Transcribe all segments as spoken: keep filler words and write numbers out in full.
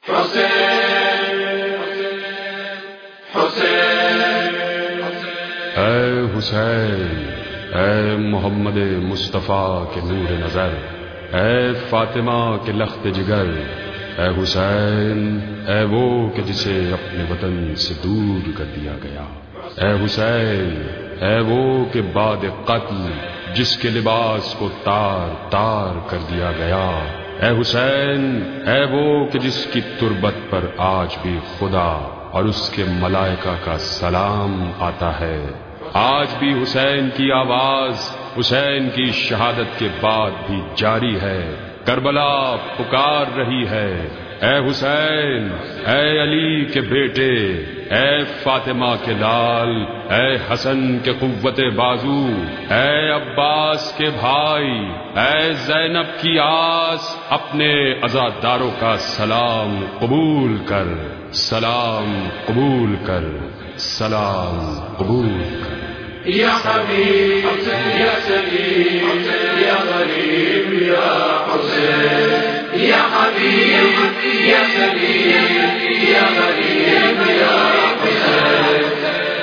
ऐ हुसैन, ऐ मोहम्मद मुस्तफ़ा के नूर नजर, ऐ फातिमा के लख्त जिगर, ऐ हुसैन, ऐ वो कि जिसे अपने वतन से दूर कर दिया गया, ऐ हुसैन, ऐ वो कि बाद कत्ल जिसके लिबास को तार तार कर दिया गया, ऐ हुसैन, ऐ वो कि जिसकी तुरबत पर आज भी खुदा और उसके मलाइका का सलाम आता है। आज भी हुसैन की आवाज हुसैन की शहादत के बाद भी जारी है। करबला पुकार रही है, ऐ हुसैन, ऐ अली के बेटे, ऐ फातिमा के लाल, ऐ हसन के कुव्वते बाजू, ऐ अब्बास के भाई, ऐ ज़ैनब की आस, अपने अज़ादारों का सलाम कबूल कर, सलाम कबूल कर, सलाम कबूल कर। या हबीब या सलीम या गरीब या हुसैन, या हबीब या सलीम या गरीब या हुसैन,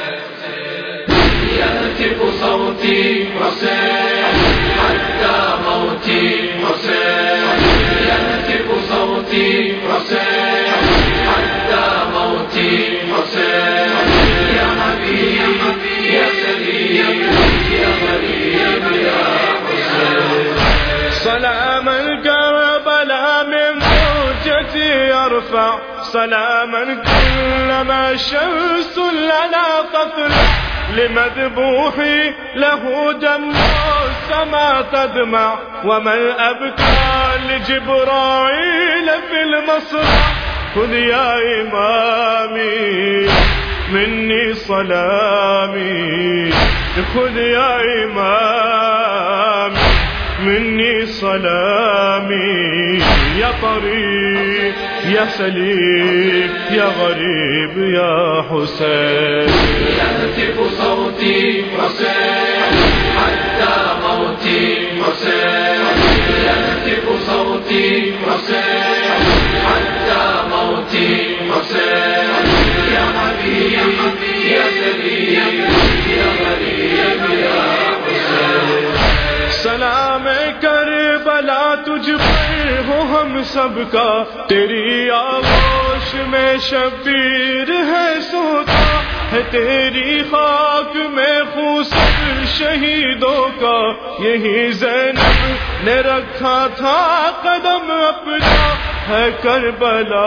यहतिफ صوتي हुसैन हत्ता मौती हुसैन, यहतिफ صوتي हुसैन हत्ता मौती हुसैन, या हबीब या सलीम या गरीब या हुसैन। سلاما كربلاء من موجتي يرفع، سلاما كلما شمس لنا تطلع، لمذبوحي له دم السما تدمع، ومن أبكى لجبرائيل في المصرع، خذ يا إمامي مني سلامي، خذ يا إمامي مني سلامي، يا طريق يا سليم يا غريب يا حسين. يهتف صوتي حسين حتى موتي حسين، يهتف صوتي حسين حتى موتي حسين، يا حبيب يا سليم يا غريب يا حسين. सलाम करबला तुझ पर हो हम सबका, तेरी आगोश में शबीर है सोता है, तेरी खाक में खून शहीदों का, यही ज़ैनब ने रखा था कदम अपना, है करबला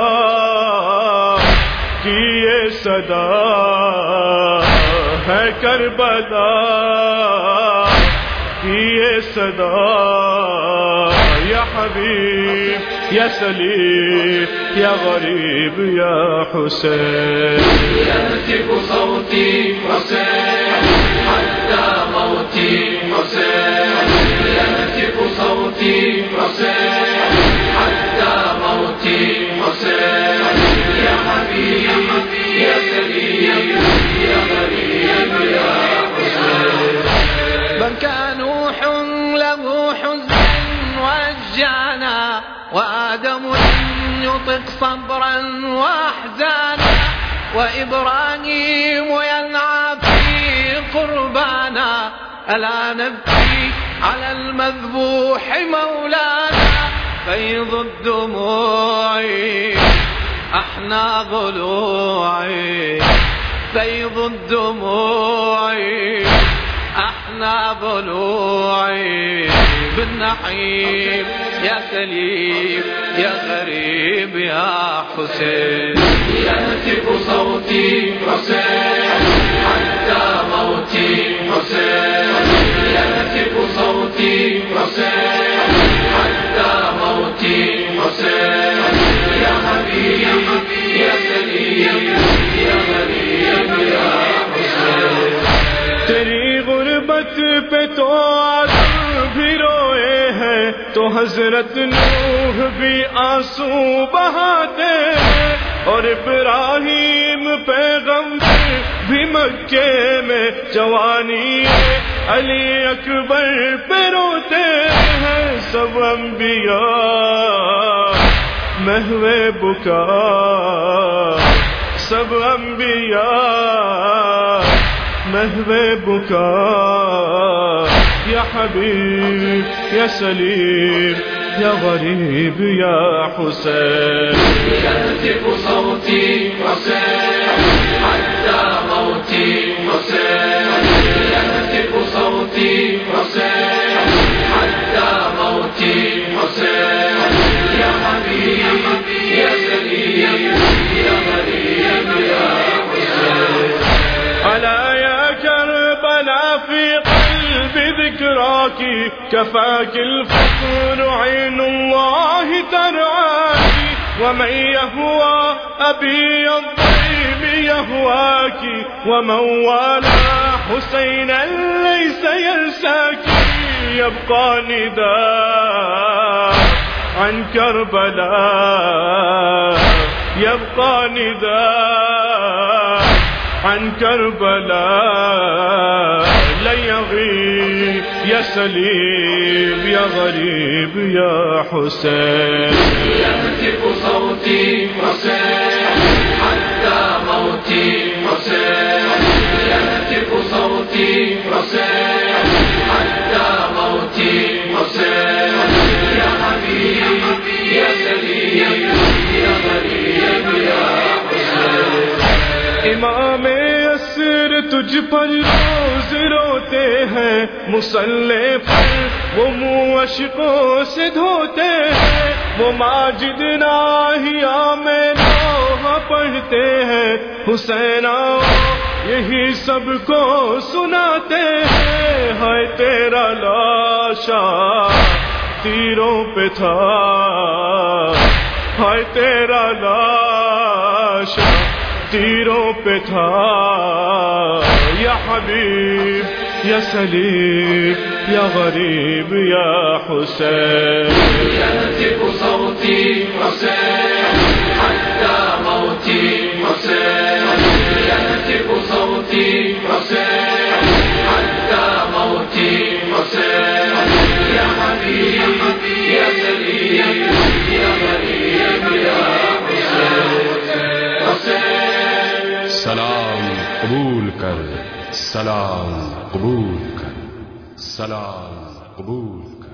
की ये सदा, है करबला ये सदा, या हबीब या सलीम या गरीब या हुसैन। यहतिफ صوتي حسين حتى موتي حسين، يهتف صوتي حسين حتى موتي حسين، يا حبيب يا سليم يا غريب يا حسين. بكى نوح له حزن وجعنا، وآدم لم يطق صبرا وأحزانا، وإبراهيم ينعى في قربانا، ألا نبكي على المذبوح مولانا، فيض الدموع أحنى ضلوعي، فيض الدموع أحنى ضلوعي، بالنحيب يا سليم يا غريب يا حسين. يهتف صوتي حسين حتى موتي حسين، يهتف صوتي حسين حتى موتي حسين، يا حبيب يا سليم يا غريب يا حسين. तेरी गुर्बत पे तो आदम भी रोए हैं, तो हजरत नूह भी आंसू बहाते हैं, और इब्राहिम पैगंबर भी मक्के में जवानी अली अकबर पे रोते हैं। सब अंबिया محو بکا سب انبیاء محو بکا یا حبیب یا سلیم یا غریب یا حسین يهتف صوتي حسين حتى موتي حسين يهتف صوتي حسين حتى موتي حسين يا حبيب يا سليم يا غريب يا حسين ألا يا كربلاء في قلب ذكراك كفاك الفخر عين الله ترعاك ومن يهوى أبي الضيب يهواك ومن والى حسينا ليس ينساك يبقى نداء عن كربلاء يبقى نداء عن كربلاء لن يغيب يا سليم يا غريب يا حسين يهتف صوتي حسين حتى موتي حسين يهتف صوتي حسين حتى موتي حسين يا حبيب يا سليم يا غريب يا حسين امام اسر تجھ پر روز روتے ہیں مصلی پر وہ منہ عشقوں سے دھوتے ہیں وہ ماجد ناہیا میں نوحہ پڑھتے ہیں حسین آؤ یہی سب کو سناتے ہیں ہائے تیرا لاشا تیروں پہ تھا ہائے تیرا لاشا تیروں پہ تھا یا حبیب یا سلیم یا غریب یا حسین يهتف صوتي حسين حتى موتي حسين يهتف صوتي حسين حتى موتي حسين يا حبيب يا سليم يا غريب يا حسين حسين سلام قبول کر، سلام قبول کر، سلام قبول کر.